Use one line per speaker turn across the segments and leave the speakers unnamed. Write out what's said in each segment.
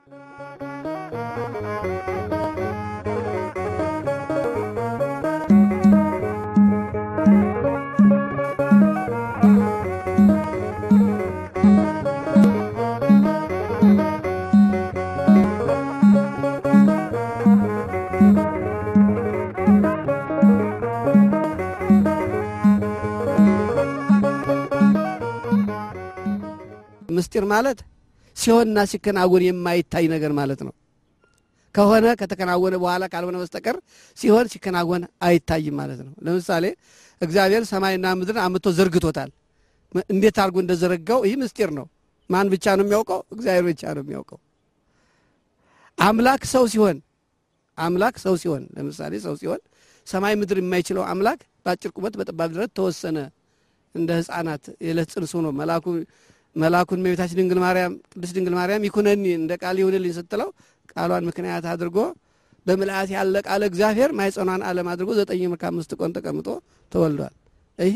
ምስጢር ማለት ሲሆንና ሲከናወን የማይታይ ነገር ማለት ነው። ከሆነ ከተከናወነ በኋላ ካልሆነ በስተቀር ሲሆን ሲከናወን አይታይም ማለት ነው። ለምሳሌ እግዚአብሔር ሰማይና ምድርን አምጥቶ ዘርግቶታል። እንዴት አድርጎ እንደዘረጋው ይህ ምስጢር ነው። ማን ብቻ ነው የሚያውቀው? እግዚአብሔር ብቻ ነው የሚያውቀው። አምላክ ሰው ሲሆን ለምሳሌ ሰው ሲሆን ሰማይ ምድር የማይችለው አምላክ በአጭር ቁመት በጠባብ ደረት ተወሰነ። እንደ ሕፃናት የዕለት ጽንስ ሆኖ መላኩን እመቤታችን ድንግል ማርያም ቅድስት ድንግል ማርያም ይኩነኒ እንደ ቃል ይሁንልኝ ስትለው ቃሏን ምክንያት አድርጎ በመላእክት ያለ ቃል እግዚአብሔር ማይጸኗን ዓለም አድርጎ 9 5 ቀን ተቀምጦ ተወልዷል። ይሄ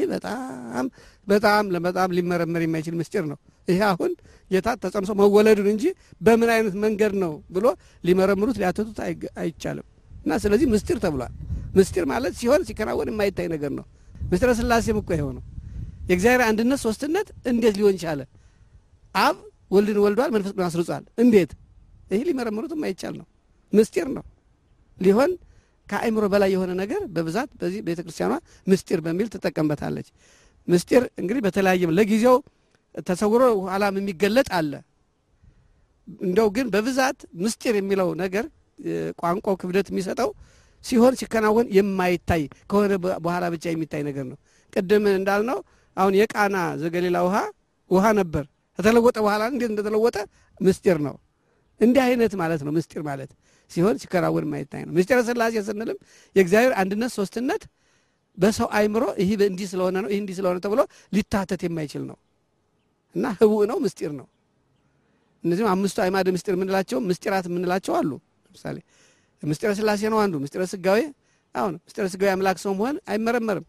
በጣም ሊመረመር የማይችል ምስጢር ነው። ይሄ አሁን ጌታ ተጸንሶ መወለዱን እንጂ በምን አይነት መንገድ ነው ብሎ ሊመረምሩት ሊያተቱት አይቻልም። እና ስለዚህ ምስጢር ተብሏል። ምስጢር ማለት ሲሆን ሲከናወን የማይታይ ነገር ነው። ምስጢረ ሥላሴም እኮ ይሄው ነው። የእግዚአብሔር አንድነት ሶስትነት እንዴት ሊሆን ቻለ? አብ ወልድን ወልዷል፣ መንፈስ ቅዱስ አስርጿል። እንዴት? ይሄ ሊመረምሩት የማይቻል ነው። ምስጢር ነው። ሊሆን ከአእምሮ በላይ የሆነ ነገር በብዛት በዚህ ቤተክርስቲያኗ ምስጢር በሚል ተጠቀምበታለች። ምስጢር እንግዲህ በተለያየ ለጊዜው ተሰውሮ ኋላም የሚገለጥ አለ። እንደው ግን በብዛት ምስጢር የሚለው ነገር ቋንቋው ክብደት የሚሰጠው ሲሆን ሲከናወን የማይታይ ከሆነ በኋላ ብቻ የሚታይ ነገር ነው። ቅድም እንዳልነው አሁን የቃና ዘገሊላ ውሃ ነበር፣ ከተለወጠ በኋላ እንዴት እንደተለወጠ ምስጢር ነው። እንዲህ አይነት ማለት ነው ምስጢር ማለት ሲሆን ሲከናወን የማይታይ ነው። ምስጢረ ሥላሴ ስንልም የእግዚአብሔር አንድነት ሶስትነት በሰው አይምሮ ይሄ እንዲህ ስለሆነ ነው ይሄ እንዲህ ስለሆነ ተብሎ ሊታተት የማይችል ነው እና ህቡዕ ነው፣ ምስጢር ነው። እነዚህም አምስቱ አዕማደ ምስጢር የምንላቸው ምስጢራት የምንላቸው አሉ። ለምሳሌ ምስጢረ ሥላሴ ነው አንዱ። ምስጢረ ሥጋዌ አሁን ምስጢረ ሥጋዌ አምላክ ሰው መሆን አይመረመርም።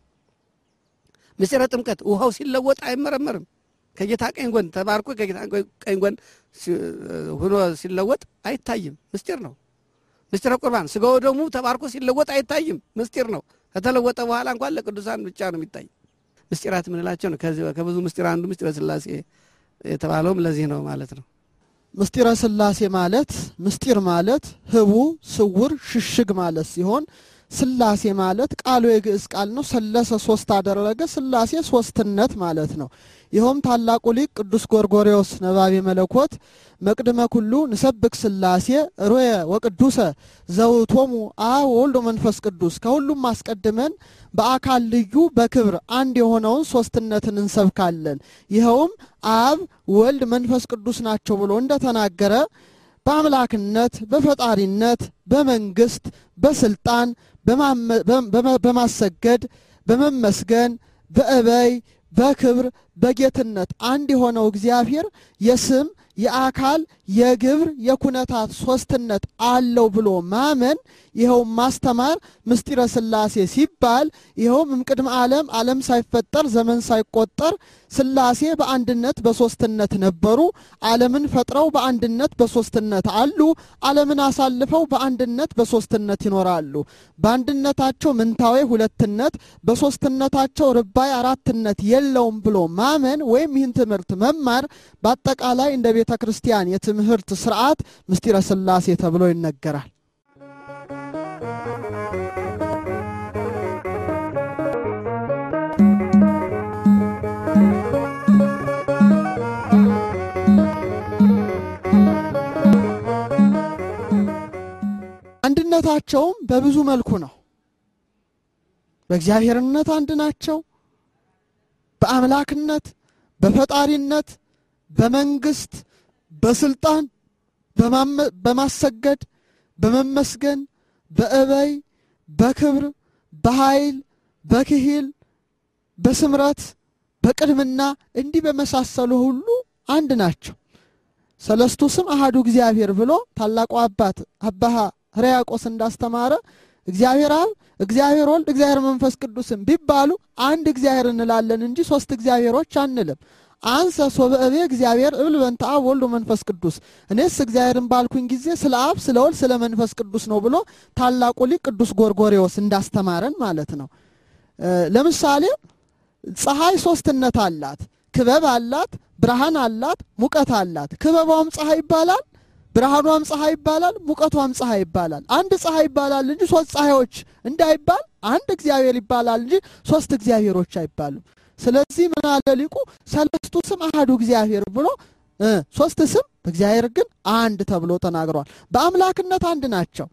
ምስጢረ ጥምቀት ውሃው ሲለወጥ አይመረመርም። ከጌታ ቀኝ ጎን ተባርኮ ከጌታ ቀኝ ጎን ሆኖ ሲለወጥ አይታይም፣ ምስጢር ነው። ምስጢረ ቁርባን ስጋው ደሙ ተባርኮ ሲለወጥ አይታይም፣ ምስጢር ነው። ከተለወጠ በኋላ እንኳን ለቅዱሳን ብቻ ነው የሚታይ። ምስጢራት የምንላቸው ነው። ከብዙ ምስጢር አንዱ ምስጢረ ሥላሴ የተባለውም ለዚህ ነው ማለት ነው።
ምስጢረ ሥላሴ ማለት ምስጢር ማለት ህቡዕ ስውር ሽሽግ ማለት ሲሆን ሥላሴ ማለት ቃሉ የግዕዝ ቃል ነው። ሰለሰ ሶስት አደረገ ሥላሴ ሶስትነት ማለት ነው። ይኸውም ታላቁ ሊቅ ቅዱስ ጎርጎርዮስ ነባቤ መለኮት መቅድመ ኩሉ ንሰብክ ሥላሴ ሮየ ወቅዱሰ ዘውቶሙ አብ ወልድ መንፈስ ቅዱስ ከሁሉም አስቀድመን በአካል ልዩ በክብር አንድ የሆነውን ሶስትነትን እንሰብካለን። ይኸውም አብ ወልድ መንፈስ ቅዱስ ናቸው ብሎ እንደተናገረ በአምላክነት በፈጣሪነት በመንግስት በስልጣን በማሰገድ በመመስገን በእበይ በክብር በጌትነት አንድ የሆነው እግዚአብሔር የስም የአካል የግብር የኩነታት ሶስትነት አለው ብሎ ማመን ይኸው ማስተማር ምስጢረ ሥላሴ ሲባል ይኸው እምቅድመ ዓለም ሳይፈጠር ዘመን ሳይቆጠር ሥላሴ በአንድነት በሶስትነት ነበሩ። ዓለምን ፈጥረው በአንድነት በሶስትነት አሉ። ዓለምን አሳልፈው በአንድነት በሶስትነት ይኖራሉ። በአንድነታቸው ምንታዌ ሁለትነት በሶስትነታቸው ርባይ አራትነት የለውም ብሎ ማመን ወይም ይህን ትምህርት መማር በአጠቃላይ እንደ ቤተ ክርስቲያን የትምህርት ስርዓት ምስጢረ ሥላሴ ተብሎ ይነገራል። አንድነታቸውም በብዙ መልኩ ነው። በእግዚአብሔርነት አንድ ናቸው። በአምላክነት በፈጣሪነት በመንግስት በስልጣን በማሰገድ በመመስገን በእበይ በክብር በኃይል በክሂል በስምረት በቅድምና እንዲህ በመሳሰሉ ሁሉ አንድ ናቸው። ሰለስቱ ስም አሐዱ እግዚአብሔር ብሎ ታላቁ አባት አባ ሕርያቆስ እንዳስተማረ እግዚአብሔር አብ እግዚአብሔር ወልድ እግዚአብሔር መንፈስ ቅዱስም ቢባሉ አንድ እግዚአብሔር እንላለን እንጂ ሶስት እግዚአብሔሮች አንልም። አንሰ ሶበእቤ እግዚአብሔር እብል በእንተ አብ ወልድ መንፈስ ቅዱስ እኔስ እግዚአብሔርን ባልኩኝ ጊዜ ስለ አብ ስለ ወልድ ስለ መንፈስ ቅዱስ ነው ብሎ ታላቁ ሊቅ ቅዱስ ጎርጎርዮስ እንዳስተማረን ማለት ነው። ለምሳሌ ፀሐይ ሶስትነት አላት። ክበብ አላት፣ ብርሃን አላት፣ ሙቀት አላት። ክበቧም ፀሐይ ይባላል፣ ብርሃኗም ፀሐይ ይባላል፣ ሙቀቷም ፀሐይ ይባላል። አንድ ፀሐይ ይባላል እንጂ ሶስት ፀሐዮች እንዳይባል አንድ እግዚአብሔር ይባላል እንጂ ሶስት እግዚአብሔሮች አይባሉም። ስለዚህ ምን አለ ሊቁ ሰለስቱ ስም አሐዱ እግዚአብሔር ብሎ ሶስት ስም በእግዚአብሔር ግን አንድ ተብሎ ተናግሯል። በአምላክነት አንድ ናቸው።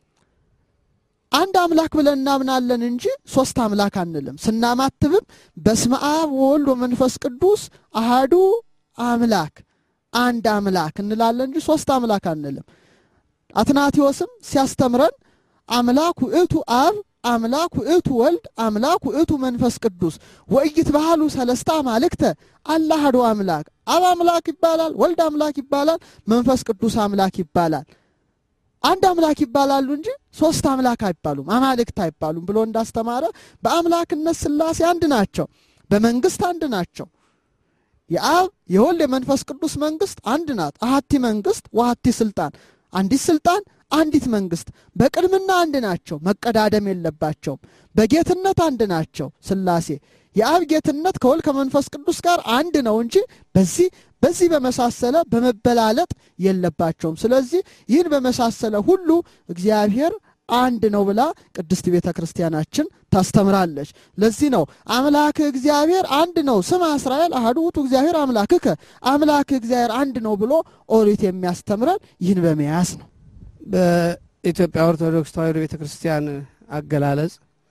አንድ አምላክ ብለን እናምናለን እንጂ ሶስት አምላክ አንልም። ስናማትብም በስመ አብ ወወልድ ወመንፈስ ቅዱስ አሐዱ አምላክ አንድ አምላክ እንላለን እንጂ ሶስት አምላክ አንልም። አትናቴዎስም ሲያስተምረን አምላክ ውእቱ አብ አምላክ ውእቱ ወልድ አምላክ ውእቱ መንፈስ ቅዱስ ወኢይትበሃሉ ሰለስተ አማልክተ አለ አሐዱ አምላክ። አብ አምላክ ይባላል፣ ወልድ አምላክ ይባላል፣ መንፈስ ቅዱስ አምላክ ይባላል። አንድ አምላክ ይባላሉ እንጂ ሶስት አምላክ አይባሉም፣ አማልክት አይባሉም ብሎ እንዳስተማረ በአምላክነት ሥላሴ አንድ ናቸው፣ በመንግስት አንድ ናቸው። የአብ የወልድ የመንፈስ ቅዱስ መንግስት አንድ ናት። አሐቲ መንግስት ወሐቲ ስልጣን፣ አንዲት ስልጣን አንዲት መንግስት። በቅድምና አንድ ናቸው፣ መቀዳደም የለባቸውም። በጌትነት አንድ ናቸው ሥላሴ። የአብ ጌትነት ከወልድ ከመንፈስ ቅዱስ ጋር አንድ ነው እንጂ በዚህ በመሳሰለ በመበላለጥ የለባቸውም። ስለዚህ ይህን በመሳሰለ ሁሉ እግዚአብሔር አንድ ነው ብላ ቅድስት ቤተ ክርስቲያናችን ታስተምራለች። ለዚህ ነው አምላክ እግዚአብሔር አንድ ነው፣ ስማ እስራኤል አሐዱ ውእቱ እግዚአብሔር አምላክከ፣ አምላክ እግዚአብሔር አንድ ነው ብሎ ኦሪት የሚያስተምረን ይህን በመያዝ ነው።
በኢትዮጵያ ኦርቶዶክስ ተዋሕዶ ቤተ ክርስቲያን አገላለጽ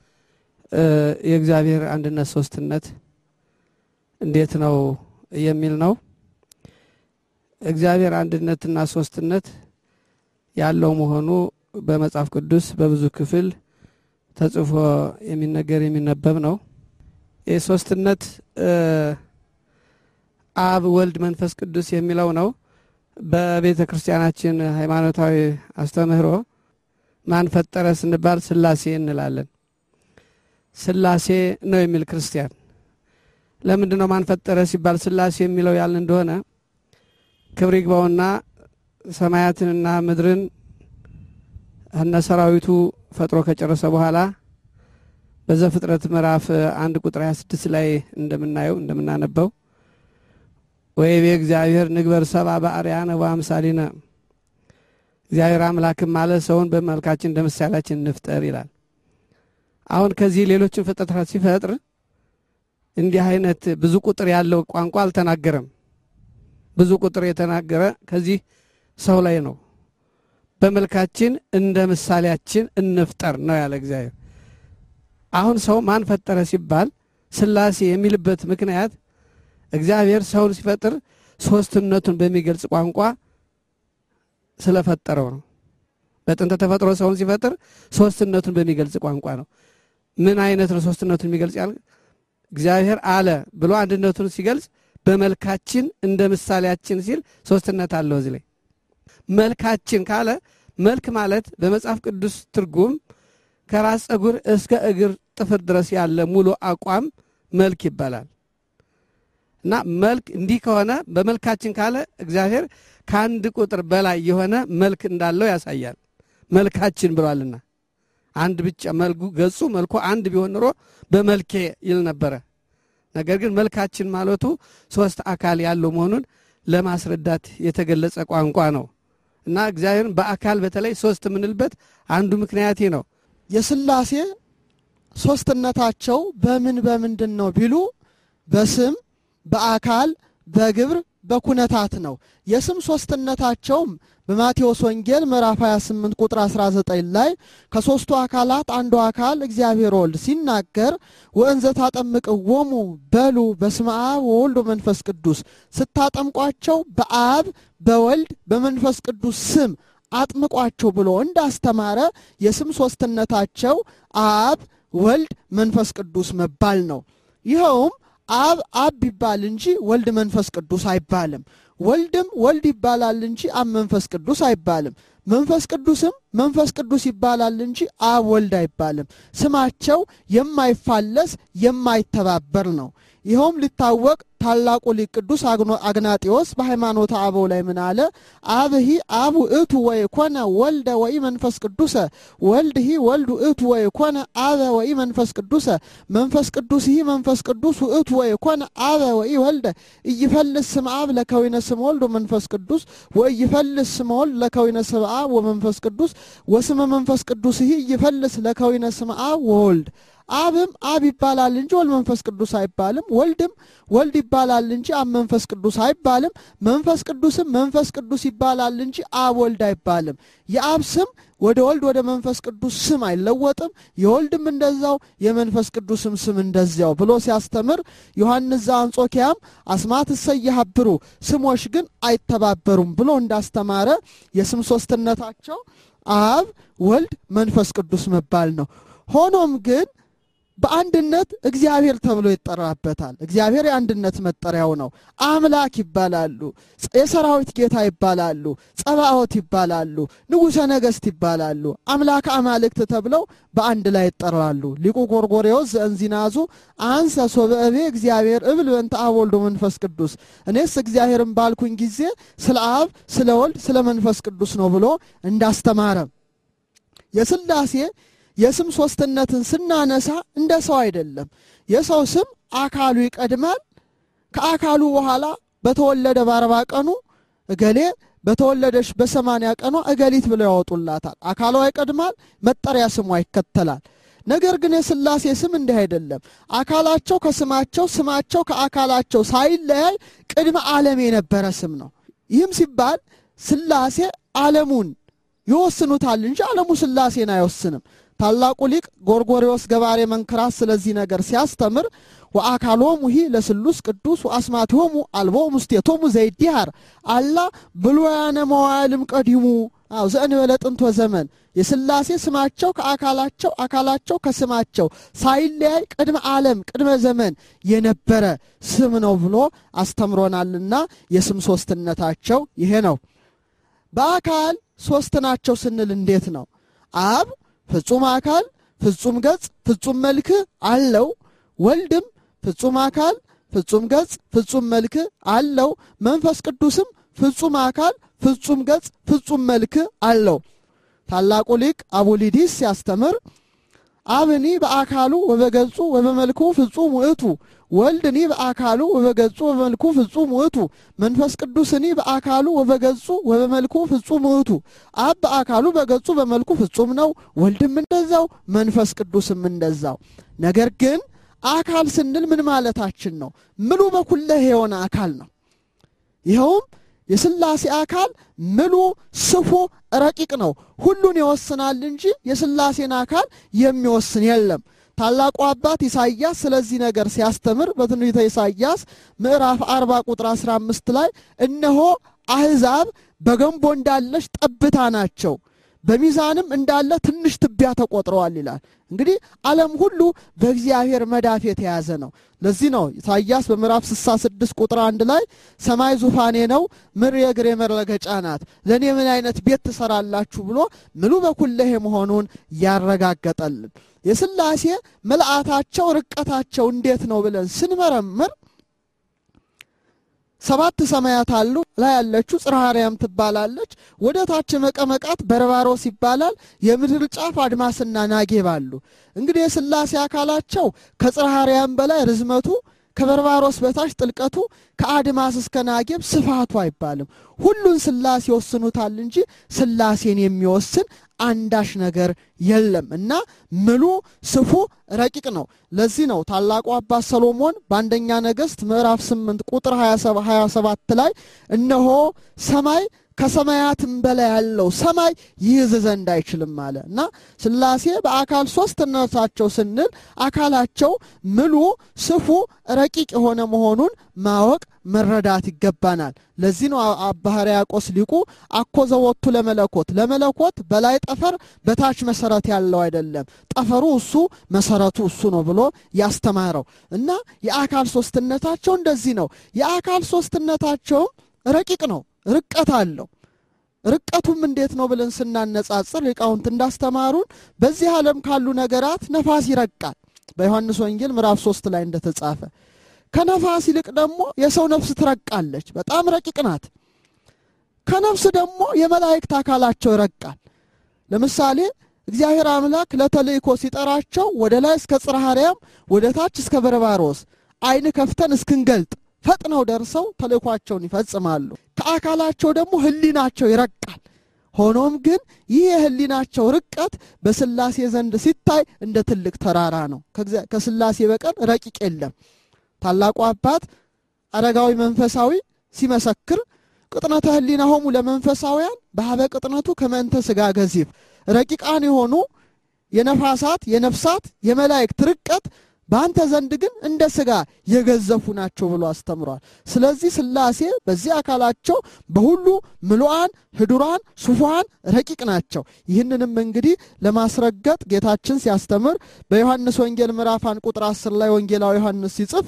የእግዚአብሔር አንድነት ሶስትነት እንዴት ነው የሚል ነው። እግዚአብሔር አንድነትና ሶስትነት ያለው መሆኑ በመጽሐፍ ቅዱስ በብዙ ክፍል ተጽፎ የሚነገር የሚነበብ ነው። የሶስትነት አብ ወልድ መንፈስ ቅዱስ የሚለው ነው። በቤተ ክርስቲያናችን ሃይማኖታዊ አስተምህሮ ማን ፈጠረ ስንባል ሥላሴ እንላለን። ሥላሴ ነው የሚል ክርስቲያን ለምንድን ነው ማን ፈጠረ ሲባል ሥላሴ የሚለው ያልን እንደሆነ ክብር ይግባውና ሰማያትንና ምድርን እነ ሰራዊቱ ፈጥሮ ከጨረሰ በኋላ በዘፍጥረት ምዕራፍ 1 ቁጥር 26 ላይ እንደምናነበው ወይቤ እግዚአብሔር ንግበር ሰብአ በአርአያነ ወአምሳሊነ፣ እግዚአብሔር አምላክም ማለት ሰውን በመልካችን እንደ ምሳሌያችን እንፍጠር ይላል። አሁን ከዚህ ሌሎችን ፍጥረታት ሲፈጥር እንዲህ አይነት ብዙ ቁጥር ያለው ቋንቋ አልተናገረም። ብዙ ቁጥር የተናገረ ከዚህ ሰው ላይ ነው። በመልካችን እንደ ምሳሌያችን እንፍጠር ነው ያለ እግዚአብሔር። አሁን ሰው ማን ፈጠረ ሲባል ሥላሴ የሚልበት ምክንያት እግዚአብሔር ሰውን ሲፈጥር ሶስትነቱን በሚገልጽ ቋንቋ ስለፈጠረው ነው። በጥንተ ተፈጥሮ ሰውን ሲፈጥር ሶስትነቱን በሚገልጽ ቋንቋ ነው። ምን አይነት ነው ሶስትነቱን የሚገልጽ ያል እግዚአብሔር አለ ብሎ አንድነቱን ሲገልጽ በመልካችን እንደ ምሳሌያችን ሲል ሶስትነት አለው። እዚህ ላይ መልካችን ካለ መልክ ማለት በመጽሐፍ ቅዱስ ትርጉም ከራስ ጸጉር እስከ እግር ጥፍር ድረስ ያለ ሙሉ አቋም መልክ ይባላል። እና መልክ እንዲህ ከሆነ በመልካችን ካለ እግዚአብሔር ከአንድ ቁጥር በላይ የሆነ መልክ እንዳለው ያሳያል። መልካችን ብሏልና አንድ ብቻ ገጹ መልኩ አንድ ቢሆን ኖሮ በመልኬ ይል ነበረ። ነገር ግን መልካችን ማለቱ ሶስት አካል ያለው መሆኑን ለማስረዳት የተገለጸ ቋንቋ ነው። እና እግዚአብሔርን በአካል በተለይ ሶስት የምንልበት አንዱ ምክንያት ነው።
የሥላሴ ሶስትነታቸው በምንድን ነው ቢሉ በስም በአካል በግብር በኩነታት ነው። የስም ሶስትነታቸውም በማቴዎስ ወንጌል ምዕራፍ 28 ቁጥር 19 ላይ ከሶስቱ አካላት አንዱ አካል እግዚአብሔር ወልድ ሲናገር ወእንዘ ታጠምቅዎሙ በሉ በስመ አብ ወወልድ ወመንፈስ ቅዱስ፣ ስታጠምቋቸው በአብ በወልድ በመንፈስ ቅዱስ ስም አጥምቋቸው ብሎ እንዳስተማረ የስም ሶስትነታቸው አብ ወልድ መንፈስ ቅዱስ መባል ነው። ይኸውም አብ ይባል እንጂ ወልድ መንፈስ ቅዱስ አይባልም። ወልድም ወልድ ይባላል እንጂ አብ መንፈስ ቅዱስ አይባልም። መንፈስ ቅዱስም መንፈስ ቅዱስ ይባላል እንጂ አብ ወልድ አይባልም። ስማቸው የማይፋለስ የማይተባበር ነው። ይኸውም ሊታወቅ ታላቁ ሊቅ ቅዱስ አግናጢዮስ በሃይማኖተ አበው ላይ ምን አለ? አብሂ አብ ውእቱ ወይኮነ ወልደ ወኢመንፈስ ቅዱስ ወልድሂ ወልድ ውእቱ ወይኮነ አበ ወኢመንፈስ ቅዱስ መንፈስ ቅዱስሂ መንፈስ ቅዱስ ውእቱ ወይኮነ አበ ወኢወልደ ኢይፈልስ ስም አብ ለከዊነ ስም ወልድ ወመንፈስ ቅዱስ ወኢይፈልስ ስም ወልድ ለከዊነ ስም አብ ወመንፈስ ቅዱስ ወስመ መንፈስ ቅዱስሂ ኢይፈልስ ለከዊነ ስም አብ ወወልድ አብም አብ ይባላል እንጂ ወልድ መንፈስ ቅዱስ አይባልም። ወልድም ወልድ ይባላል እንጂ አብ መንፈስ ቅዱስ አይባልም። መንፈስ ቅዱስም መንፈስ ቅዱስ ይባላል እንጂ አብ ወልድ አይባልም። የአብ ስም ወደ ወልድ ወደ መንፈስ ቅዱስ ስም አይለወጥም። የወልድም እንደዛው የመንፈስ ቅዱስም ስም እንደዛው ብሎ ሲያስተምር ዮሐንስ ዘአንጾኪያም አስማት ሰይሐብሩ ስሞች ግን አይተባበሩም ብሎ እንዳስተማረ የስም ሶስትነታቸው አብ ወልድ መንፈስ ቅዱስ መባል ነው። ሆኖም ግን በአንድነት እግዚአብሔር ተብሎ ይጠራበታል። እግዚአብሔር የአንድነት መጠሪያው ነው። አምላክ ይባላሉ፣ የሰራዊት ጌታ ይባላሉ፣ ጸባዖት ይባላሉ፣ ንጉሠ ነገሥት ይባላሉ፣ አምላክ አማልክት ተብለው በአንድ ላይ ይጠራሉ። ሊቁ ጎርጎርዮስ ዘእንዚናዙ አንሰ ሶበእቤ እግዚአብሔር እብል በእንተ አብ ወልድ መንፈስ ቅዱስ እኔስ እግዚአብሔርን ባልኩኝ ጊዜ ስለ አብ ስለ ወልድ ስለ መንፈስ ቅዱስ ነው ብሎ እንዳስተማረ የሥላሴ የስም ሶስትነትን ስናነሳ እንደ ሰው አይደለም። የሰው ስም አካሉ ይቀድማል። ከአካሉ በኋላ በተወለደ በ40 ቀኑ እገሌ በተወለደሽ በ80 ቀኗ እገሊት ብለው ያወጡላታል። አካሏ ይቀድማል፣ መጠሪያ ስሟ ይከተላል። ነገር ግን የሥላሴ ስም እንዲህ አይደለም። አካላቸው ከስማቸው ስማቸው ከአካላቸው ሳይለያይ ቅድመ ዓለም የነበረ ስም ነው። ይህም ሲባል ሥላሴ ዓለሙን ይወስኑታል እንጂ ዓለሙ ሥላሴን አይወስንም። ታላቁ ሊቅ ጎርጎርዮስ ገባሬ መንክራት ስለዚህ ነገር ሲያስተምር ወአካሎሙ ሂ ለስሉስ ቅዱስ ወአስማቲሆሙ አልቦ ሙስቴቶሙ ዘይዲሃር አላ ብሉያነ መዋዕልም ቀዲሙ ዘእንበለ ጥንቶ ዘመን የሥላሴ ስማቸው ከአካላቸው አካላቸው ከስማቸው ሳይለያይ ቅድመ ዓለም ቅድመ ዘመን የነበረ ስም ነው ብሎ አስተምሮናልና የስም ሶስትነታቸው ይሄ ነው። በአካል ሶስት ናቸው ስንል እንዴት ነው? አብ ፍጹም አካል ፍጹም ገጽ ፍጹም መልክ አለው። ወልድም ፍጹም አካል ፍጹም ገጽ ፍጹም መልክ አለው። መንፈስ ቅዱስም ፍጹም አካል ፍጹም ገጽ ፍጹም መልክ አለው። ታላቁ ሊቅ አቡሊዲስ ሲያስተምር አብኒ በአካሉ ወበገጹ ወበመልኩ ፍጹም ውእቱ ወልድኒ በአካሉ ወበገጹ ወበመልኩ ፍጹም ውእቱ መንፈስ ቅዱስኒ በአካሉ ወበገጹ ወበመልኩ ፍጹም ውእቱ አብ በአካሉ በገጹ በመልኩ ፍጹም ነው። ወልድም እንደዛው መንፈስ ቅዱስም እንደዛው። ነገር ግን አካል ስንል ምን ማለታችን ነው? ምሉ በኩለህ የሆነ አካል ነው። ይኸውም የሥላሴ አካል ምሉ ስፉ ረቂቅ ነው። ሁሉን ይወስናል እንጂ የሥላሴን አካል የሚወስን የለም። ታላቁ አባት ኢሳይያስ ስለዚህ ነገር ሲያስተምር በትንቢተ ኢሳይያስ ምዕራፍ 40 ቁጥር 15 ላይ እነሆ አሕዛብ በገንቦ እንዳለች ጠብታ ናቸው፣ በሚዛንም እንዳለ ትንሽ ትቢያ ተቆጥረዋል ይላል። እንግዲህ ዓለም ሁሉ በእግዚአብሔር መዳፍ የተያዘ ነው። ለዚህ ነው ኢሳይያስ በምዕራፍ 66 ቁጥር 1 ላይ ሰማይ ዙፋኔ ነው፣ ምድር የእግሬ መረገጫ ናት፣ ለእኔ ምን አይነት ቤት ትሰራላችሁ ብሎ ምሉ በኩለሄ መሆኑን ያረጋገጠልን። የሥላሴ መልአታቸው ርቀታቸው እንዴት ነው ብለን ስንመረምር 7 ሰማያት አሉ። ላይ ያለችው ጽርሐ አርያም ትባላለች። ወደ ታች መቀመቃት በርባሮስ ይባላል። የምድር ጫፍ አድማስና ናጌብ አሉ። እንግዲህ የሥላሴ አካላቸው ከጽርሐ አርያም በላይ ርዝመቱ፣ ከበርባሮስ በታች ጥልቀቱ፣ ከአድማስ እስከ ናጌብ ስፋቱ አይባልም። ሁሉን ሥላሴ ይወስኑታል እንጂ ሥላሴን የሚወስን አንዳሽ ነገር የለም እና ምሉ ስፉ ረቂቅ ነው። ለዚህ ነው ታላቁ አባት ሰሎሞን በአንደኛ ነገሥት ምዕራፍ 8 ቁጥር 27 ላይ እነሆ ሰማይ ከሰማያትም በላይ ያለው ሰማይ ይይዝ ዘንድ አይችልም አለ እና ሥላሴ በአካል ሶስትነታቸው ስንል አካላቸው ምሉ ስፉ ረቂቅ የሆነ መሆኑን ማወቅ መረዳት ይገባናል። ለዚህ ነው አባ ሕርያቆስ ሊቁ አኮ ዘወቱ ለመለኮት በላይ ጠፈር በታች መሰረት ያለው አይደለም፣ ጠፈሩ እሱ መሰረቱ እሱ ነው ብሎ ያስተማረው እና የአካል ሶስትነታቸው እንደዚህ ነው። የአካል ሶስትነታቸው ረቂቅ ነው፣ ርቀት አለው። ርቀቱም እንዴት ነው ብለን ስናነጻጽር ሊቃውንት እንዳስተማሩን በዚህ ዓለም ካሉ ነገራት ነፋስ ይረቃል። በዮሐንስ ወንጌል ምዕራፍ 3 ላይ እንደተጻፈ ከነፋስ ይልቅ ደግሞ የሰው ነፍስ ትረቃለች፣ በጣም ረቂቅ ናት። ከነፍስ ደግሞ የመላእክት አካላቸው ይረቃል። ለምሳሌ እግዚአብሔር አምላክ ለተልእኮ ሲጠራቸው ወደ ላይ እስከ ጽርሐ አርያም ወደ ታች እስከ በርባሮስ አይን ከፍተን እስክንገልጥ ፈጥነው ደርሰው ተልእኳቸውን ይፈጽማሉ። ከአካላቸው ደግሞ ህሊናቸው ይረቃል። ሆኖም ግን ይህ የህሊናቸው ርቀት በስላሴ ዘንድ ሲታይ እንደ ትልቅ ተራራ ነው። ከስላሴ በቀር ረቂቅ የለም። ታላቁ አባት አረጋዊ መንፈሳዊ ሲመሰክር ቅጥነተ ህሊናሆሙ ለመንፈሳውያን በሀበ ቅጥነቱ ከመንተ ስጋ ገዚፍ፣ ረቂቃን የሆኑ የነፋሳት የነፍሳት የመላእክት ርቀት በአንተ ዘንድ ግን እንደ ስጋ የገዘፉ ናቸው ብሎ አስተምሯል። ስለዚህ ስላሴ በዚህ አካላቸው በሁሉ ምሉዓን ህዱራን ሱፋን ረቂቅ ናቸው። ይህንንም እንግዲህ ለማስረገጥ ጌታችን ሲያስተምር በዮሐንስ ወንጌል ምዕራፍ 1 ቁጥር 10 ላይ ወንጌላዊ ዮሐንስ ሲጽፍ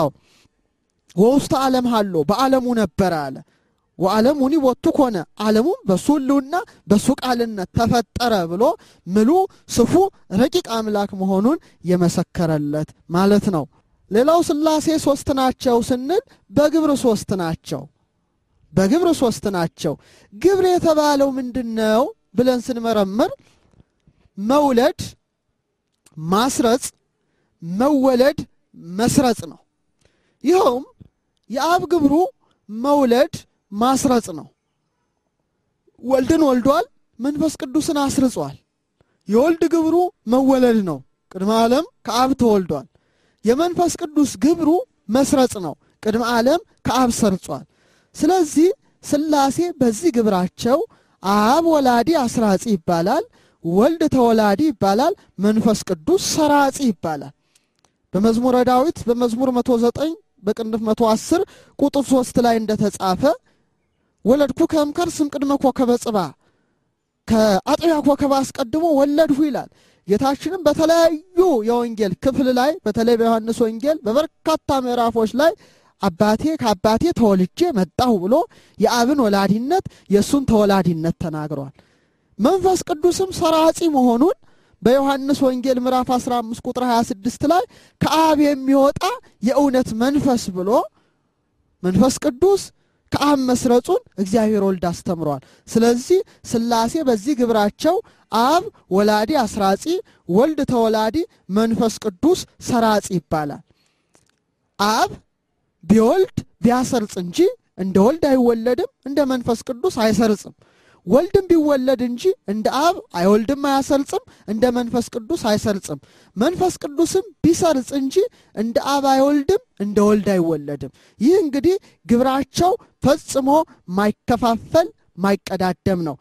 ወውስተ ዓለም ሃሎ በዓለሙ ነበር አለ ወዓለሙኒ ወቱ ኮነ ዓለሙም በሱ ህልውና በሱ ቃልነት ተፈጠረ ብሎ ምሉ ስፉ ረቂቅ አምላክ መሆኑን የመሰከረለት ማለት ነው። ሌላው ስላሴ ሶስት ናቸው ስንል በግብር ሶስት ናቸው። በግብር ሶስት ናቸው። ግብር የተባለው ምንድነው ብለን ስንመረምር መውለድ፣ ማስረጽ፣ መወለድ፣ መስረጽ ነው። ይኸውም የአብ ግብሩ መውለድ ማስረጽ ነው። ወልድን ወልዷል፣ መንፈስ ቅዱስን አስርጿል። የወልድ ግብሩ መወለድ ነው፣ ቅድመ ዓለም ከአብ ተወልዷል። የመንፈስ ቅዱስ ግብሩ መስረጽ ነው፣ ቅድመ ዓለም ከአብ ሰርጿል። ስለዚህ ስላሴ በዚህ ግብራቸው አብ ወላዲ አስራጺ ይባላል፣ ወልድ ተወላዲ ይባላል፣ መንፈስ ቅዱስ ሰራጺ ይባላል። በመዝሙረ ዳዊት በመዝሙር 109 በቅንፍ 110 ቁጥር 3 ላይ እንደተጻፈ ወለድኩ ከመከርስም ቅድመ ኮከበ ጽባ ከአጥቢያ ኮከብ አስቀድሞ ወለድሁ ይላል። ጌታችንም በተለያዩ የወንጌል ክፍል ላይ በተለይ በዮሐንስ ወንጌል በበርካታ ምዕራፎች ላይ አባቴ ከአባቴ ተወልጄ መጣሁ ብሎ የአብን ወላዲነት የሱን ተወላዲነት ተናግሯል። መንፈስ ቅዱስም ሰራጺ መሆኑን በዮሐንስ ወንጌል ምዕራፍ 15 ቁጥር 26 ላይ ከአብ የሚወጣ የእውነት መንፈስ ብሎ መንፈስ ቅዱስ ከአብ መስረጹን እግዚአብሔር ወልድ አስተምሯል። ስለዚህ ስላሴ በዚህ ግብራቸው አብ ወላዲ አስራጺ፣ ወልድ ተወላዲ፣ መንፈስ ቅዱስ ሰራጺ ይባላል። አብ ቢወልድ ቢያሰርጽ እንጂ እንደ ወልድ አይወለድም፣ እንደ መንፈስ ቅዱስ አይሰርጽም። ወልድም ቢወለድ እንጂ እንደ አብ አይወልድም አያሰርጽም፣ እንደ መንፈስ ቅዱስ አይሰርጽም። መንፈስ ቅዱስም ቢሰርጽ እንጂ እንደ አብ አይወልድም፣ እንደ ወልድ አይወለድም። ይህ እንግዲህ ግብራቸው ፈጽሞ ማይከፋፈል ማይቀዳደም ነው።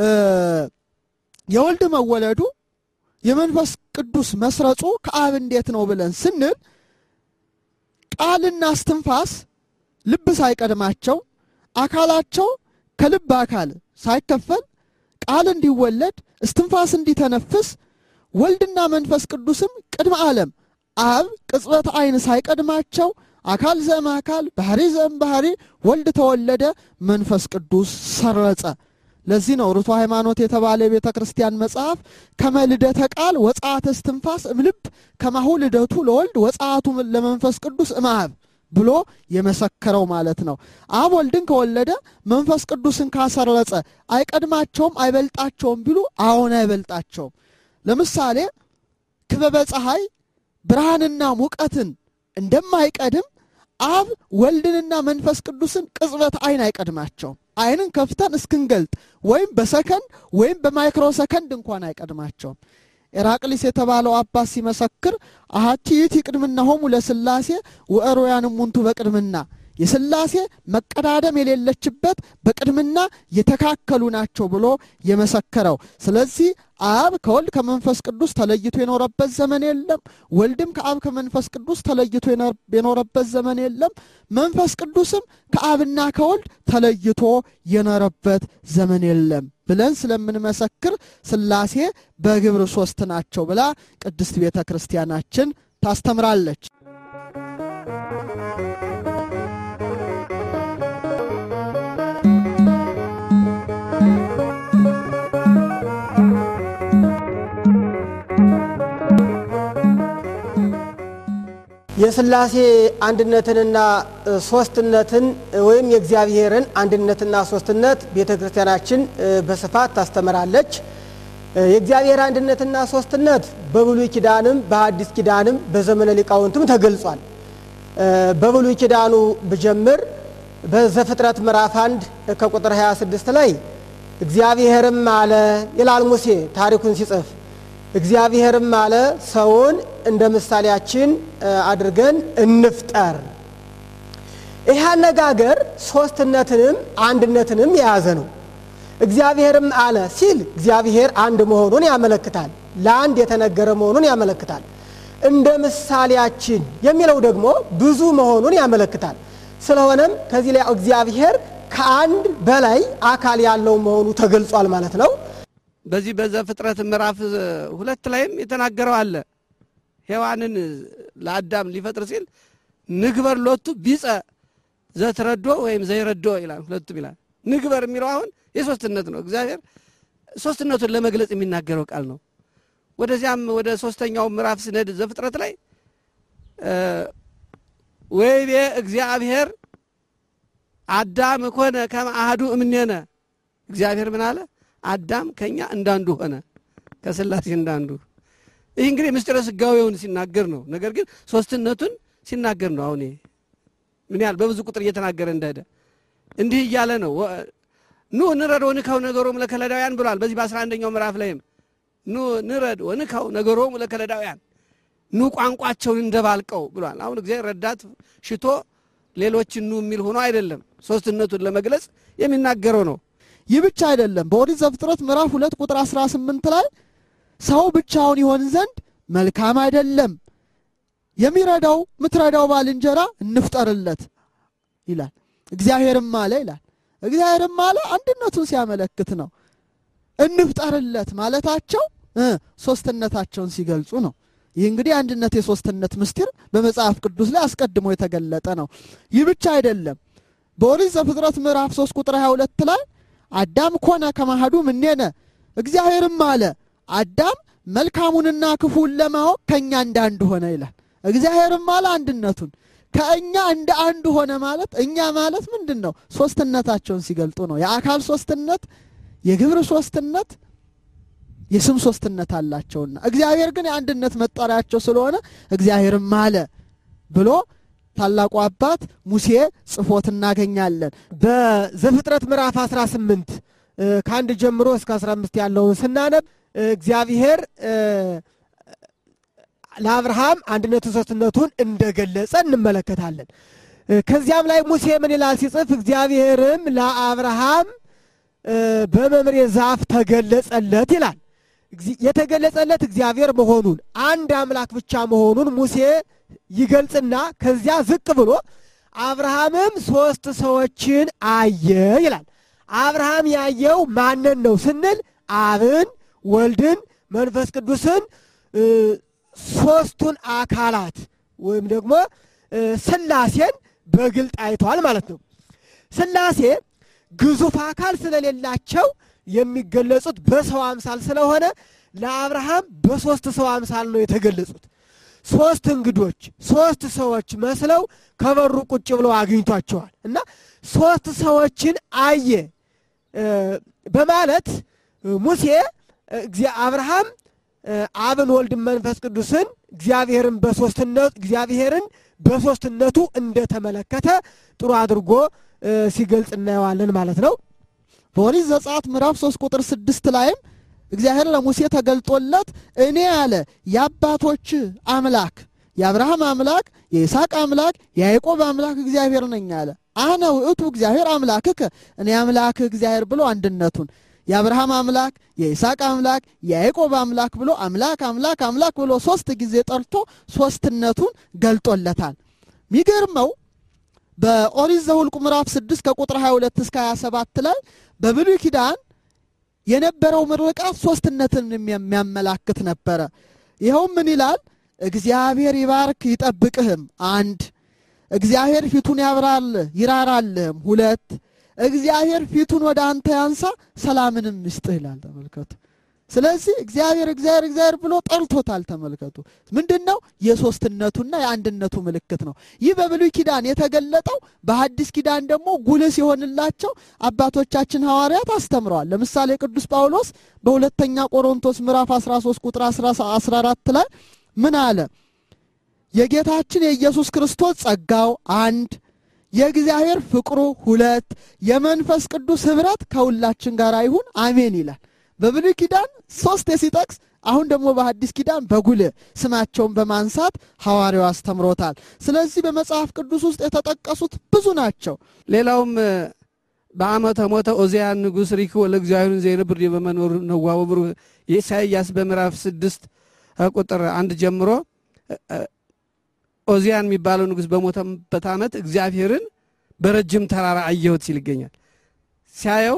የወልድ መወለዱ የመንፈስ ቅዱስ መስረጹ ከአብ እንዴት ነው ብለን ስንል ቃልና እስትንፋስ ልብ ሳይቀድማቸው አካላቸው ከልብ አካል ሳይከፈል ቃል እንዲወለድ እስትንፋስ እንዲተነፍስ ወልድና መንፈስ ቅዱስም ቅድመ ዓለም አብ ቅጽበት አይን ሳይቀድማቸው አካል ዘም አካል ባህሪ ዘም ባህሪ ወልድ ተወለደ፣ መንፈስ ቅዱስ ሰረጸ። ለዚህ ነው ርቱ ሃይማኖት የተባለ ቤተ ክርስቲያን መጽሐፍ ከመልደተ ቃል ወጻአተ እስትንፋስ እምልብ ከማሁ ልደቱ ለወልድ ወጻአቱ ለመንፈስ ቅዱስ እምአብ ብሎ የመሰከረው ማለት ነው። አብ ወልድን ከወለደ መንፈስ ቅዱስን ካሰረጸ አይቀድማቸውም አይበልጣቸውም ቢሉ አሁን አይበልጣቸውም። ለምሳሌ ክበበ ፀሐይ ብርሃንና ሙቀትን እንደማይቀድም አብ ወልድንና መንፈስ ቅዱስን ቅጽበት አይን አይቀድማቸውም። አይንን ከፍተን እስክንገልጥ ወይም በሰከንድ ወይም በማይክሮ ሰከንድ እንኳን አይቀድማቸውም። ኤራቅሊስ የተባለው አባስ ሲመሰክር አሐቲ ይእቲ ቅድምናሆሙ ለስላሴ ወእሩያን ሙንቱ በቅድምና የስላሴ መቀዳደም የሌለችበት በቅድምና የተካከሉ ናቸው ብሎ የመሰከረው። ስለዚህ አብ ከወልድ ከመንፈስ ቅዱስ ተለይቶ የኖረበት ዘመን የለም። ወልድም ከአብ ከመንፈስ ቅዱስ ተለይቶ የኖረበት ዘመን የለም። መንፈስ ቅዱስም ከአብና ከወልድ ተለይቶ የኖረበት ዘመን የለም ብለን ስለምንመሰክር ስላሴ በግብር ሶስት ናቸው ብላ ቅድስት ቤተ ክርስቲያናችን ታስተምራለች።
የሥላሴ አንድነትንና ሶስትነትን ወይም የእግዚአብሔርን አንድነትና ሶስትነት ቤተክርስቲያናችን በስፋት ታስተምራለች። የእግዚአብሔር አንድነትና ሶስትነት በብሉይ ኪዳንም በሐዲስ ኪዳንም በዘመነ ሊቃውንትም ተገልጿል። በብሉይ ኪዳኑ ብጀምር በዘፍጥረት ምዕራፍ 1 ከቁጥር 26 ላይ እግዚአብሔርም አለ ይላል ሙሴ ታሪኩን ሲጽፍ። እግዚአብሔርም አለ ሰውን እንደ ምሳሌያችን አድርገን እንፍጠር። ይህ አነጋገር ሶስትነትንም አንድነትንም የያዘ ነው። እግዚአብሔርም አለ ሲል እግዚአብሔር አንድ መሆኑን ያመለክታል፣ ለአንድ የተነገረ መሆኑን ያመለክታል። እንደ ምሳሌያችን የሚለው ደግሞ ብዙ መሆኑን ያመለክታል። ስለሆነም ከዚህ ላይ እግዚአብሔር ከአንድ በላይ አካል ያለው መሆኑ ተገልጿል ማለት ነው።
በዚህ በዘፍጥረት ምዕራፍ 2 ላይም የተናገረው አለ። ሔዋንን ለአዳም ሊፈጥር ሲል ንግበር ሎቱ ቢጸ ዘትረዶ ወይም ዘይረዶ ይላል። ሁለቱም ይላል። ንግበር የሚለው አሁን የሶስትነት ነው። እግዚአብሔር ሶስትነቱን ለመግለጽ የሚናገረው ቃል ነው። ወደዚያም ወደ ሶስተኛው ምዕራፍ ስነድ ዘፍጥረት ላይ ወይቤ እግዚአብሔር አዳም ኮነ ከመ አሐዱ እምኔነ። እግዚአብሔር ምን አለ? አዳም ከኛ እንዳንዱ ሆነ፣ ከሥላሴ እንዳንዱ። ይህ እንግዲህ ምስጢረ ሥጋዌውን ሲናገር ነው። ነገር ግን ሶስትነቱን ሲናገር ነው። አሁን ምን ያህል በብዙ ቁጥር እየተናገረ እንደሄደ እንዲህ እያለ ነው። ኑ ንረድ ወንካው ነገሮሙ ለከለዳውያን ብሏል። በዚህ በ11ኛው ምዕራፍ ላይም ኑ ንረድ ወንካው ነገሮሙ ለከለዳውያን፣ ኑ ቋንቋቸውን እንደባልቀው ብሏል። አሁን እግዚአብሔር ረዳት ሽቶ ሌሎችን ኑ የሚል ሆኖ አይደለም፣ ሶስትነቱን ለመግለጽ የሚናገረው ነው።
ይህ ብቻ አይደለም። በኦሪት ዘፍጥረት ምዕራፍ 2 ቁጥር 18 ላይ ሰው ብቻውን ይሆን ዘንድ መልካም አይደለም፣ የሚረዳው ምትረዳው ባልንጀራ እንፍጠርለት ይላል። እግዚአብሔርም አለ ይላል። እግዚአብሔርም አለ አንድነቱን ሲያመለክት ነው። እንፍጠርለት ማለታቸው ሶስትነታቸውን ሲገልጹ ነው። ይህ እንግዲህ አንድነት የሶስትነት ምስጢር በመጽሐፍ ቅዱስ ላይ አስቀድሞ የተገለጠ ነው። ይህ ብቻ አይደለም። በኦሪት ዘፍጥረት ምዕራፍ 3 ቁጥር 22 ላይ አዳም ኮነ ከመ አሐዱ እምኔነ፣ እግዚአብሔርም አለ አዳም መልካሙንና ክፉን ለማወቅ ከኛ እንደ አንድ ሆነ ይላል። እግዚአብሔርም አለ አንድነቱን ከእኛ እንደ አንድ ሆነ ማለት እኛ ማለት ምንድነው? ሶስትነታቸውን ሲገልጡ ነው። የአካል ሶስትነት፣ የግብር ሶስትነት፣ የስም ሶስትነት አላቸውና እግዚአብሔር ግን የአንድነት መጠሪያቸው ስለሆነ እግዚአብሔርም አለ ብሎ ታላቁ አባት ሙሴ ጽፎት እናገኛለን።
በዘፍጥረት ምዕራፍ 18 ከ1 ጀምሮ እስከ 15 ያለውን ስናነብ እግዚአብሔር ለአብርሃም አንድነቱ ሶስትነቱን እንደገለጸ እንመለከታለን። ከዚያም ላይ ሙሴ ምን ይላል ሲጽፍ፣ እግዚአብሔርም ለአብርሃም በመምሬ ዛፍ ተገለጸለት ይላል። የተገለጸለት እግዚአብሔር መሆኑን አንድ አምላክ ብቻ መሆኑን ሙሴ ይገልጽና ከዚያ ዝቅ ብሎ አብርሃምም 3 ሰዎችን አየ ይላል። አብርሃም ያየው ማንን ነው ስንል አብን፣ ወልድን፣ መንፈስ ቅዱስን ሶስቱን አካላት ወይም ደግሞ ሥላሴን በግልጥ አይቷል ማለት ነው። ሥላሴ ግዙፍ አካል ስለሌላቸው የሚገለጹት በሰው አምሳል ስለሆነ ለአብርሃም በ3 ሰው አምሳል ነው የተገለጹት። 3 እንግዶች 3 ሰዎች መስለው ከበሩ ቁጭ ብለው አግኝቷቸዋል እና 3 ሰዎችን አየ በማለት ሙሴ አብርሃም አብን፣ ወልድን፣ መንፈስ ቅዱስን እግዚአብሔርን በሶስትነቱ እንደተመለከተ ጥሩ አድርጎ ሲገልጽ እናየዋለን ማለት ነው። በኦሪት ዘጸአት ምዕራፍ 3 ቁጥር 6 ላይም እግዚአብሔር ለሙሴ ተገልጦለት እኔ አለ የአባቶች አምላክ የአብርሃም አምላክ የይስሐቅ አምላክ የያዕቆብ አምላክ እግዚአብሔር ነኝ አለ። አነ ውእቱ እግዚአብሔር አምላክከ፣ እኔ አምላክህ እግዚአብሔር ብሎ አንድነቱን የአብርሃም አምላክ የይስሐቅ አምላክ የያዕቆብ አምላክ ብሎ አምላክ አምላክ አምላክ ብሎ 3 ጊዜ ጠርቶ ሶስትነቱን ገልጦለታል። የሚገርመው በኦሪት ዘኍልቍ ምዕራፍ 6 ከቁጥር 22 እስከ 27 ላይ በብሉይ ኪዳን የነበረው ምርቃት ሶስትነትን የሚያመላክት ነበረ። ይኸው ምን ይላል? እግዚአብሔር ይባርክ ይጠብቅህም፣ 1 እግዚአብሔር ፊቱን ያብራልህ ይራራልህም፣ 2 እግዚአብሔር ፊቱን ወደ አንተ ያንሳ ሰላምንም ይስጥህ ይላል። ተመልከቱ።
ስለዚህ እግዚአብሔር ብሎ ጠርቶታል። ተመልከቱ ምንድነው የሶስትነቱና የአንድነቱ ምልክት ነው። ይህ በብሉይ ኪዳን የተገለጠው በሐዲስ ኪዳን ደግሞ ጉልህ ሲሆንላቸው አባቶቻችን ሐዋርያት አስተምረዋል። ለምሳሌ ቅዱስ ጳውሎስ በሁለተኛ ቆሮንቶስ ምዕራፍ 13 ቁጥር 14 ላይ ምን አለ? የጌታችን የኢየሱስ ክርስቶስ ጸጋው አንድ፣ የእግዚአብሔር ፍቅሩ ሁለት፣ የመንፈስ ቅዱስ ኅብረት ከሁላችን ጋር ይሁን አሜን ይላል። በብሉይ ኪዳን 3 ሲጠቅስ አሁን ደግሞ በሐዲስ ኪዳን በጉልህ ስማቸውን በማንሳት ሐዋርያው አስተምሮታል። ስለዚህ በመጽሐፍ ቅዱስ ውስጥ የተጠቀሱት ብዙ ናቸው።
ሌላውም በአመተ ሞተ ኦዚያን ንጉሥ ሪኩ ለእግዚአብሔርን ዘይነብር በመኖር ነዋው ብሩህ ኢሳይያስ በምዕራፍ 6 ቁጥር 1 ጀምሮ ኦዚያን የሚባለው ንጉሥ በሞተበት ዓመት እግዚአብሔርን በረጅም ተራራ አየሁት ሲል ይገኛል። ሲያየው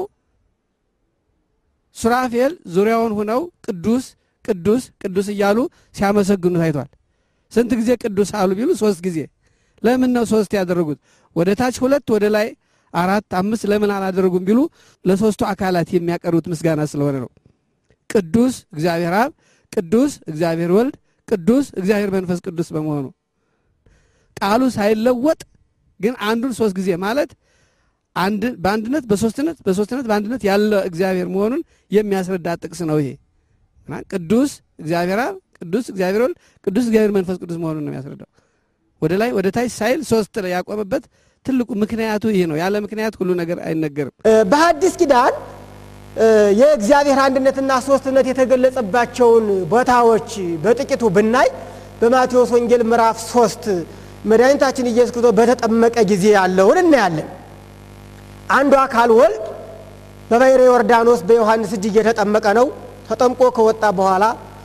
ሱራፌል ዙሪያውን ሆነው ቅዱስ ቅዱስ ቅዱስ እያሉ ሲያመሰግኑ ታይቷል። ስንት ጊዜ ቅዱስ አሉ ቢሉ 3 ጊዜ። ለምን ነው 3 ያደረጉት? ወደ ታች 2 ወደ ላይ 4 5 ለምን አላደረጉም ቢሉ ለሶስቱ አካላት የሚያቀርቡት ምስጋና ስለሆነ ነው። ቅዱስ እግዚአብሔር አብ፣ ቅዱስ እግዚአብሔር ወልድ፣ ቅዱስ እግዚአብሔር መንፈስ ቅዱስ በመሆኑ ቃሉ ሳይለወጥ ግን አንዱን 3 ጊዜ ማለት በአንድነት በሶስትነት በአንድነት ያለ እግዚአብሔር መሆኑን የሚያስረዳ ጥቅስ ነው ይሄ። እና ቅዱስ እግዚአብሔር አብ፣ ቅዱስ እግዚአብሔር ወልድ፣ ቅዱስ እግዚአብሔር መንፈስ ቅዱስ መሆኑን ነው የሚያስረዳው። ወደ ላይ ወደ ታች ሳይል 3 ላይ ያቆመበት ትልቁ ምክንያቱ ይሄ ነው። ያለ ምክንያት ሁሉ ነገር አይነገርም።
በሐዲስ ኪዳን የእግዚአብሔር አንድነትና ሶስትነት የተገለጸባቸውን ቦታዎች በጥቂቱ ብናይ በማቴዎስ ወንጌል ምዕራፍ 3 መድኃኒታችን ኢየሱስ ክርስቶስ በተጠመቀ ጊዜ ያለውን እናያለን። አንዱ አካል ወልድ በባሕረ ዮርዳኖስ በዮሐንስ እጅ እየተጠመቀ ነው። ተጠምቆ ከወጣ በኋላ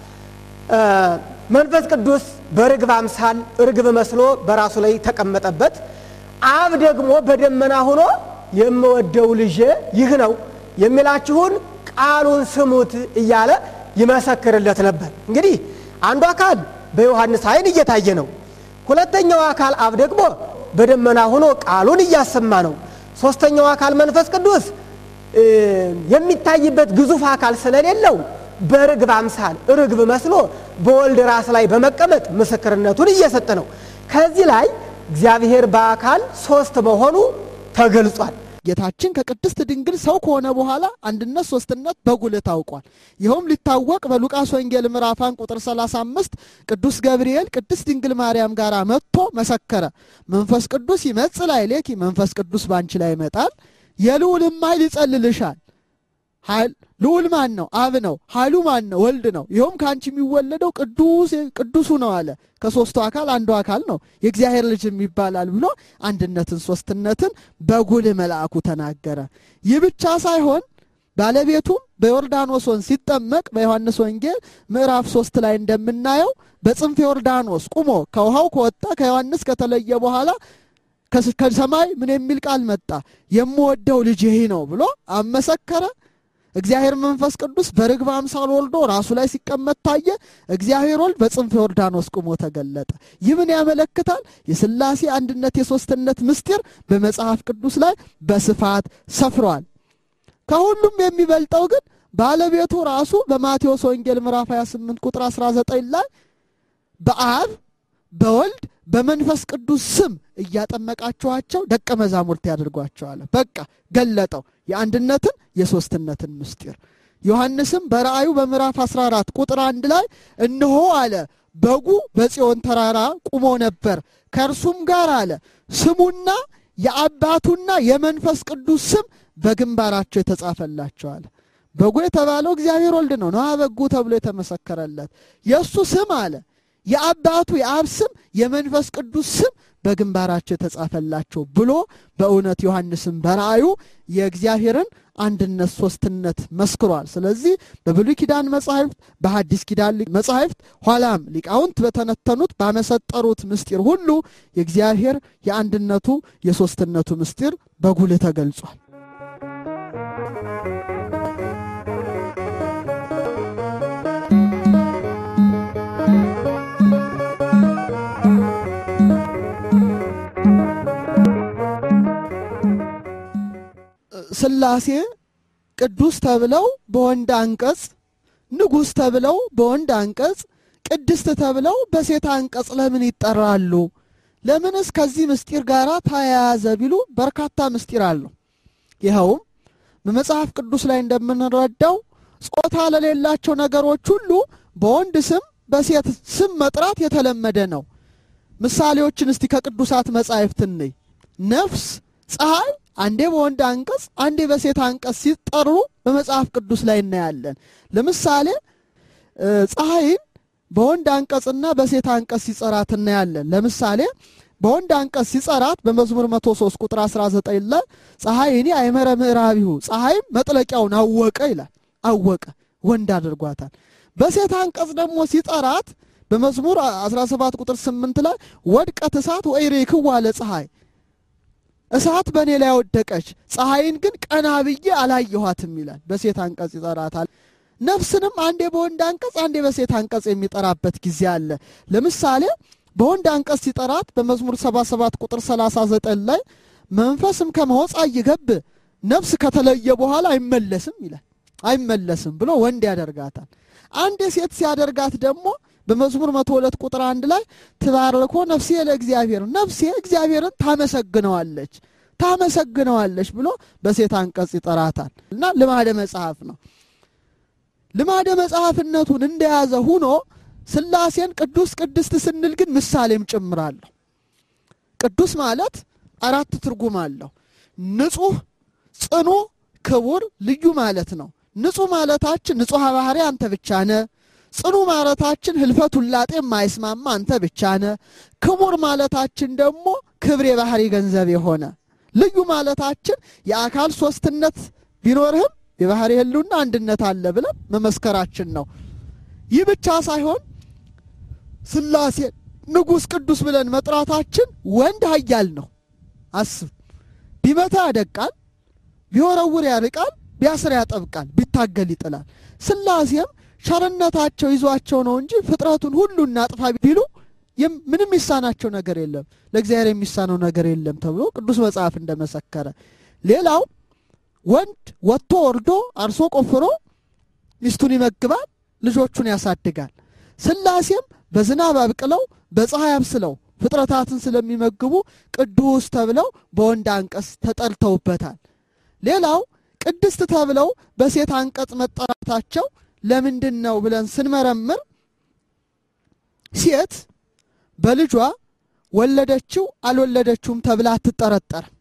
መንፈስ ቅዱስ በርግብ አምሳል ርግብ መስሎ በራሱ ላይ ተቀመጠበት። አብ ደግሞ በደመና ሆኖ የምወደው ልጄ ይህ ነው የሚላችሁን ቃሉን ስሙት እያለ ይመሰክርለት ነበር። እንግዲህ አንዱ አካል በዮሐንስ ዓይን እየታየ ነው። ሁለተኛው አካል አብ ደግሞ በደመና ሆኖ ቃሉን እያሰማ ነው። ሶስተኛው አካል መንፈስ ቅዱስ የሚታይበት ግዙፍ አካል ስለሌለው በርግብ አምሳል ርግብ መስሎ በወልድ ራስ ላይ በመቀመጥ ምስክርነቱን እየሰጠ ነው። ከዚህ ላይ እግዚአብሔር በአካል 3 መሆኑ ተገልጿል።
ጌታችን ከቅድስት ድንግል ሰው ከሆነ በኋላ አንድነት ሶስትነት በጉልህ ታውቋል። ይኸውም ሊታወቅ በሉቃስ ወንጌል ምዕራፍ 1 ቁጥር 35 ቅዱስ ገብርኤል ቅድስት ድንግል ማርያም ጋር መጥቶ መሰከረ። መንፈስ ቅዱስ ይመጽእ ላዕሌኪ፣ መንፈስ ቅዱስ ባንቺ ላይ ይመጣል፣ የልዑልም ኃይል ይጸልልሻል። ልዑል ማን ነው? አብ ነው። ኃይሉ ማን ነው? ወልድ ነው። ይኸውም ከአንቺ የሚወለደው ቅዱሱ ነው አለ። ከሶስቱ አካል አንዱ አካል ነው፣ የእግዚአብሔር ልጅም ይባላል ብሎ አንድነትን ሶስትነትን በጉልህ መልአኩ ተናገረ። ይህ ብቻ ሳይሆን ባለቤቱም በዮርዳኖስ ወንዝ ሲጠመቅ በዮሐንስ ወንጌል ምዕራፍ 3 ላይ እንደምናየው በጽንፈ ዮርዳኖስ ቁሞ ከውሃው ከወጣ ከዮሐንስ ከተለየ በኋላ ከሰማይ ምን የሚል ቃል መጣ? የምወደው ልጅ ይህ ነው ብሎ አመሰከረ። እግዚአብሔር መንፈስ ቅዱስ በርግብ አምሳል ወልዶ ራሱ ላይ ሲቀመጥ ታየ። እግዚአብሔር ወልድ በጽንፈ ዮርዳኖስ ቆሞ ተገለጠ። ይህ ምን ያመለክታል? የሥላሴ አንድነት የሶስትነት ምስጢር በመጽሐፍ ቅዱስ ላይ በስፋት ሰፍሯል። ከሁሉም የሚበልጠው ግን ባለቤቱ ራሱ በማቴዎስ ወንጌል ምዕራፍ 28 ቁጥር 19 ላይ በአብ በወልድ በመንፈስ ቅዱስ ስም እያጠመቃችኋቸው ደቀ መዛሙርት ያድርጓቸዋል። በቃ ገለጠው የአንድነትን የሶስትነትን ምስጢር። ዮሐንስም በራእዩ በምዕራፍ 14 ቁጥር 1 ላይ እነሆ አለ በጉ በጽዮን ተራራ ቆሞ ነበር፣ ከእርሱም ጋር አለ ስሙና የአባቱና የመንፈስ ቅዱስ ስም በግንባራቸው የተጻፈላቸዋል። በጉ የተባለው እግዚአብሔር ወልድ ነው። ነዋ በጉ ተብሎ የተመሰከረለት የእሱ ስም አለ የአባቱ የአብ ስም የመንፈስ ቅዱስ ስም በግንባራቸው የተጻፈላቸው ብሎ በእውነት ዮሐንስም በራእዩ የእግዚአብሔርን አንድነት ሶስትነት መስክሯል። ስለዚህ በብሉይ ኪዳን መጻሕፍት በሐዲስ ኪዳን መጻሕፍት ኋላም ሊቃውንት በተነተኑት ባመሰጠሩት ምስጢር ሁሉ የእግዚአብሔር የአንድነቱ የሶስትነቱ ምስጢር በጉልህ ተገልጿል። ሥላሴ ቅዱስ ተብለው በወንድ አንቀጽ ንጉሥ ተብለው በወንድ አንቀጽ፣ ቅድስት ተብለው በሴት አንቀጽ ለምን ይጠራሉ? ለምንስ ከዚህ ምስጢር ጋር ተያያዘ ቢሉ በርካታ ምስጢር አለው። ይኸውም በመጽሐፍ ቅዱስ ላይ እንደምንረዳው ጾታ ለሌላቸው ነገሮች ሁሉ በወንድ ስም በሴት ስም መጥራት የተለመደ ነው። ምሳሌዎችን እስቲ ከቅዱሳት መጻሕፍት እንይ። ነፍስ፣ ፀሐይ አንዴ በወንድ አንቀጽ አንዴ በሴት አንቀጽ ሲጠሩ በመጽሐፍ ቅዱስ ላይ እናያለን። ለምሳሌ ፀሐይን በወንድ አንቀጽና በሴት አንቀጽ ሲጸራት እናያለን። ለምሳሌ በወንድ አንቀጽ ሲጸራት በመዝሙር 103 ቁጥር 19 ላይ ፀሐይኒ አይመረ ምዕራቢሁ፣ ፀሐይም መጥለቂያውን አወቀ ይላል። አወቀ ወንድ አድርጓታል። በሴት አንቀጽ ደግሞ ሲጠራት በመዝሙር 17 ቁጥር 8 ላይ ወድቀት እሳት ወኢሬክዋ ለፀሐይ፣ እሳት በእኔ ላይ ወደቀች ፀሐይን ግን ቀና ብዬ አላየኋትም ይላል። በሴት አንቀጽ ይጠራታል። ነፍስንም አንዴ በወንድ አንቀጽ አንዴ በሴት አንቀጽ የሚጠራበት ጊዜ አለ። ለምሳሌ በወንድ አንቀጽ ሲጠራት በመዝሙር 77 ቁጥር 39 ላይ መንፈስም ከመወፃ ይገብ፣ ነፍስ ከተለየ በኋላ አይመለስም ይላል። አይመለስም ብሎ ወንድ ያደርጋታል። አንድ ሴት ሲያደርጋት ደግሞ በመዝሙር 102 ቁጥር 1 ላይ ትባርኮ ነፍሴ ለእግዚአብሔር፣ ነፍሴ እግዚአብሔርን ታመሰግነዋለች ብሎ በሴት አንቀጽ ይጠራታል። እና ልማደ መጽሐፍ ነው። ልማደ መጽሐፍነቱን እንደያዘ ሆኖ ሥላሴን ቅዱስ ቅድስት ስንል ግን ምሳሌም ጭምራለሁ። ቅዱስ ማለት 4 ትርጉም አለው። ንጹህ፣ ጽኑ፣ ክቡር፣ ልዩ ማለት ነው። ንጹህ ማለታችን ንጹህ ባህሪ አንተ ብቻ ነህ። ጽኑ ማለታችን ህልፈት ውላጤ የማይስማማ አንተ ብቻ ነህ። ክቡር ማለታችን ደግሞ ክብር የባህሪ ገንዘብ የሆነ። ልዩ ማለታችን የአካል ሶስትነት ቢኖርህም የባህሪ ህልውና አንድነት አለ ብለን መመስከራችን ነው። ይህ ብቻ ሳይሆን ሥላሴ ንጉሥ ቅዱስ ብለን መጥራታችን ወንድ ኃያል ነው። አስብ፣ ቢመታ ያደቃል፣ ቢወረውር ያርቃል፣ ቢያስር ያጠብቃል፣ ቢታገል ይጥላል። ሥላሴም ቸርነታቸው ይዟቸው ነው እንጂ ፍጥረቱን ሁሉ እናጥፋ ቢሉ ምንም የሚሳናቸው ነገር የለም፣ ለእግዚአብሔር የሚሳነው ነገር የለም ተብሎ ቅዱስ መጽሐፍ እንደመሰከረ። ሌላው ወንድ ወጥቶ ወርዶ አርሶ ቆፍሮ ሚስቱን ይመግባል፣ ልጆቹን ያሳድጋል። ሥላሴም በዝናብ አብቅለው በፀሐይ አብስለው ፍጥረታትን ስለሚመግቡ ቅዱስ ተብለው በወንድ አንቀጽ ተጠርተውበታል። ሌላው ቅድስት ተብለው በሴት አንቀጽ መጠራታቸው ለምንድን ነው ብለን ስንመረምር ሴት በልጇ ወለደችው አልወለደችውም ተብላ አትጠረጠርም።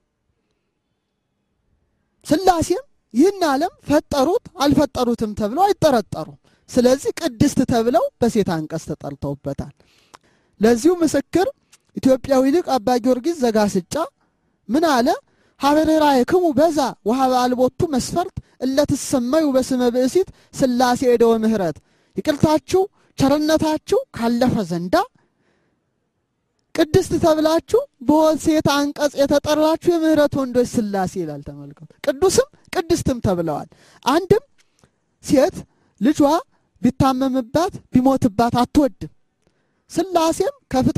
ሥላሴም ይህን ዓለም ፈጠሩት አልፈጠሩትም ተብለው አይጠረጠሩም። ስለዚህ ቅድስት ተብለው በሴት አንቀጽ ተጠርተውበታል። ለዚሁ ምስክር ኢትዮጵያዊ ሊቅ አባ ጊዮርጊስ ዘጋስጫ ምን አለ? ሀበርኅራኄክሙ በዛ ወሀበ አልቦቱ መስፈርት እለትሰመዩ በስመ ብእሲት ሥላሴ እደወ ምሕረት። ይቅርታችሁ ቸርነታችሁ ካለፈ ዘንዳ ቅድስት ተብላችሁ በሴት አንቀጽ የተጠራችሁ የምህረት ወንዶች ሥላሴ ይላል። ተመልከቱ፣ ቅዱስም ቅድስትም ተብለዋል። አንድም ሴት ልጇ ቢታመምባት ቢሞትባት አትወድም። ሥላሴም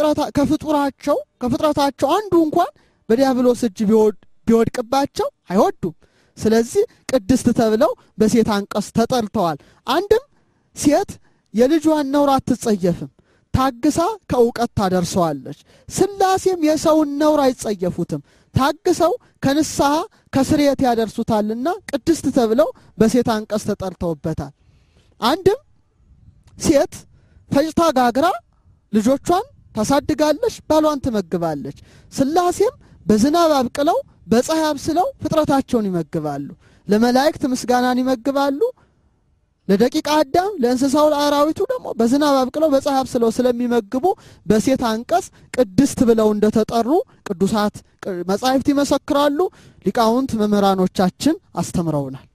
ከፍጥረታቸው አንዱ እንኳን በዲያብሎስ እጅ ቢወድቅባቸው አይወዱም። ስለዚህ ቅድስት ተብለው በሴት አንቀጽ ተጠርተዋል። አንድም ሴት የልጇን ነውር አትጸየፍም፣ ታግሳ ከእውቀት ታደርሰዋለች። ሥላሴም የሰውን ነውር አይጸየፉትም፣ ታግሰው ከንስሐ ከስርየት ያደርሱታልና ቅድስት ተብለው በሴት አንቀጽ ተጠርተውበታል። አንድም ሴት ፈጭታ ጋግራ ልጆቿን ታሳድጋለች፣ ባሏን ትመግባለች። ሥላሴም በዝናብ አብቅለው በፀሐይ አብስለው ፍጥረታቸውን ይመግባሉ። ለመላእክት ምስጋናን ይመግባሉ። ለደቂቀ አዳም ለእንስሳው ለአራዊቱ ደግሞ በዝናብ አብቅለው በፀሐይ አብስለው ስለሚመግቡ በሴት አንቀጽ ቅድስት ብለው እንደተጠሩ ቅዱሳት መጻሕፍት ይመሰክራሉ። ሊቃውንት መምህራኖቻችን አስተምረውናል።